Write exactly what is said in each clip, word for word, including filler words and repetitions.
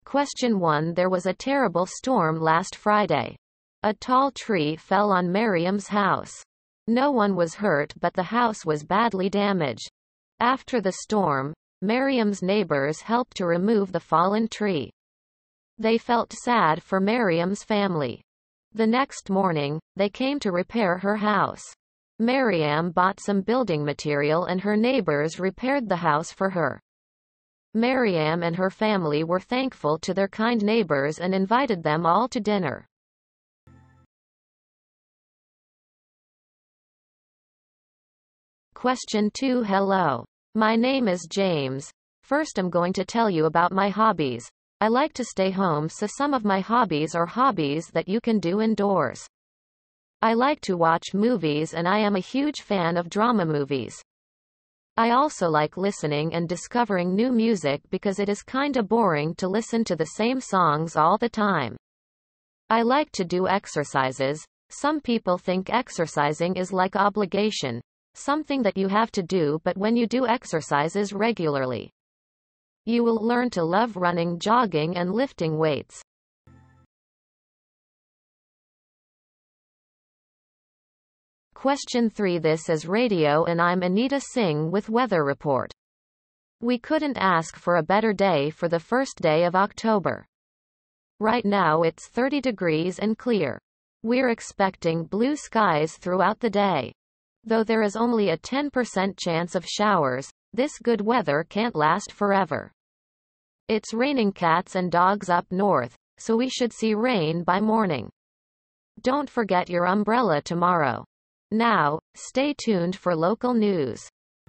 Question one. There was a terrible storm last Friday. A tall tree fell on Miriam's house. No one was hurt, but the house was badly damaged. After the storm, Miriam's neighbors helped to remove the fallen tree. They felt sad for Miriam's family. The next morning, they came to repair her house. Miriam bought some building material and her neighbors repaired the house for her. Miriam and her family were thankful to their kind neighbors and invited them all to dinner. Question two. Hello. My name is James. First I'm going to tell you about my hobbies. I like to stay home, so some of my hobbies are hobbies that you can do indoors. I like to watch movies and I am a huge fan of drama movies. I also like listening and discovering new music because it is kinda boring to listen to the same songs all the time. I like to do exercises. Some people think exercising is like obligation, something that you have to do, but when you do exercises regularly, you will learn to love running, jogging, and lifting weights. Question three. This is radio and I'm Anita Singh with Weather Report. We couldn't ask for a better day for the first day of October. Right now it's thirty degrees and clear. We're expecting blue skies throughout the day. Though there is only a ten percent chance of showers, this good weather can't last forever. It's raining cats and dogs up north, so we should see rain by morning. Don't forget your umbrella tomorrow. Now, stay tuned for local news.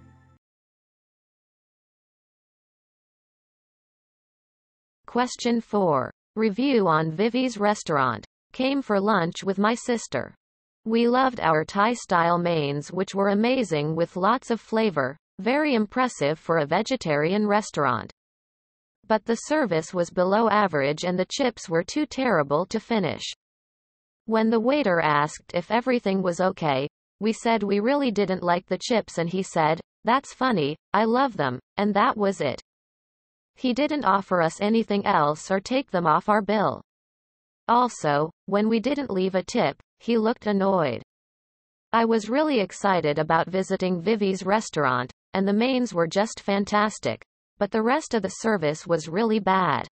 Question four. Review on Vivi's restaurant. Came for lunch with my sister. We loved our Thai-style mains, which were amazing with lots of flavor, very impressive for a vegetarian restaurant. But the service was below average and the chips were too terrible to finish. When the waiter asked if everything was okay, we said we really didn't like the chips and he said, "That's funny, I love them," and that was it. He didn't offer us anything else or take them off our bill. Also, when we didn't leave a tip, he looked annoyed. I was really excited about visiting Vivi's restaurant, and the mains were just fantastic, but the rest of the service was really bad.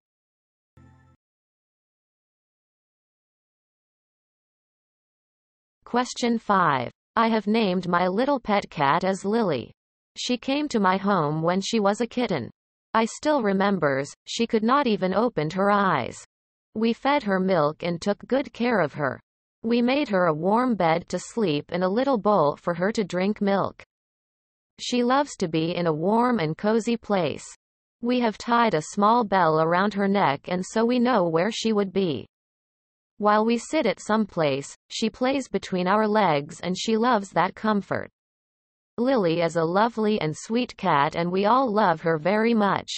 Question five. I have named my little pet cat as Lily. She came to my home when she was a kitten. I still remembers, she could not even open her eyes. We fed her milk and took good care of her. We made her a warm bed to sleep and a little bowl for her to drink milk. She loves to be in a warm and cozy place. We have tied a small bell around her neck and so we know where she would be. While we sit at some place, she plays between our legs and she loves that comfort. Lily is a lovely and sweet cat and we all love her very much.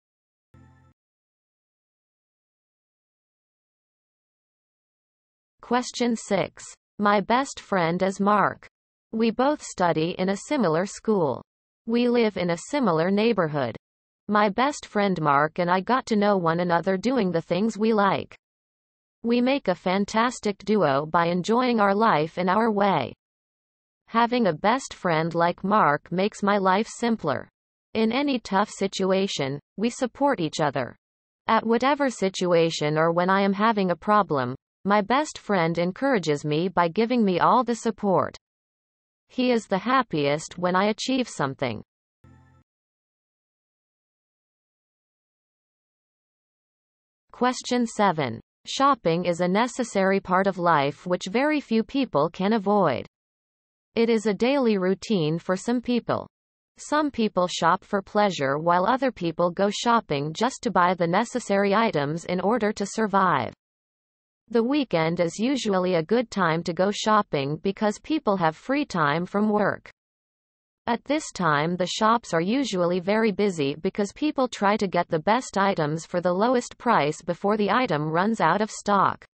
Question six. My best friend is Mark. We both study in a similar school. We live in a similar neighborhood. My best friend Mark and I got to know one another doing the things we like. We make a fantastic duo by enjoying our life in our way. Having a best friend like Mark makes my life simpler. In any tough situation, we support each other. At whatever situation or when I am having a problem, my best friend encourages me by giving me all the support. He is the happiest when I achieve something. Question seven. Shopping is a necessary part of life which very few people can avoid. It is a daily routine for some people. Some people shop for pleasure while other people go shopping just to buy the necessary items in order to survive. The weekend is usually a good time to go shopping because people have free time from work. At this time the shops are usually very busy because people try to get the best items for the lowest price before the item runs out of stock.